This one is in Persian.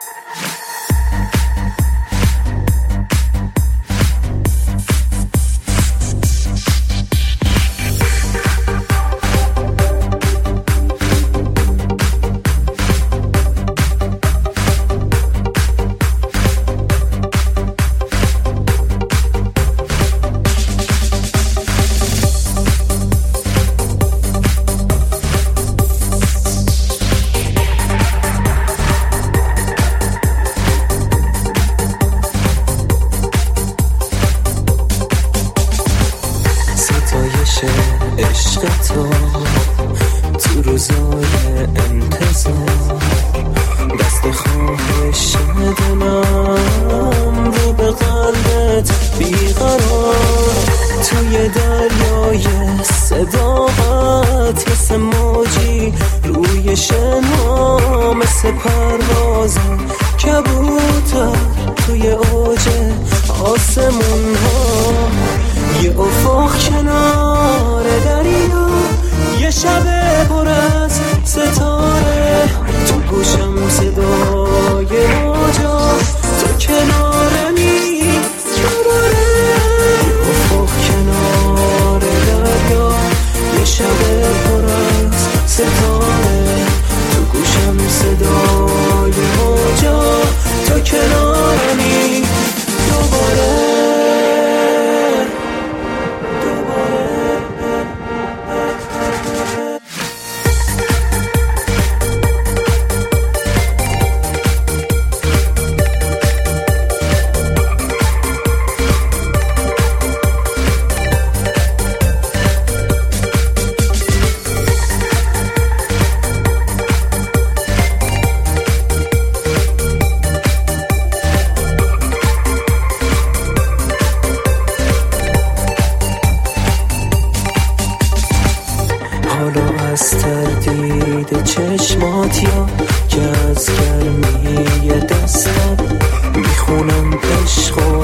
عشق تو روزای انتظار دست خواهش دلم رو به قلبت بیقرار توی دریای صداقت مثل موجی روی شنا مثل پروازم کبوتر توی اوج آسمون ها یه افق کنار دریا یه شب پر از ستاره تو گوشم صدای موجا تو کنارمی دوباره یه افق کنار دریا یه شب پر از ستاره تو گوشم صدای موجا تو کنارمی دوباره حالا از تردید چشمات یا که از گرمی دستت میخونم عشق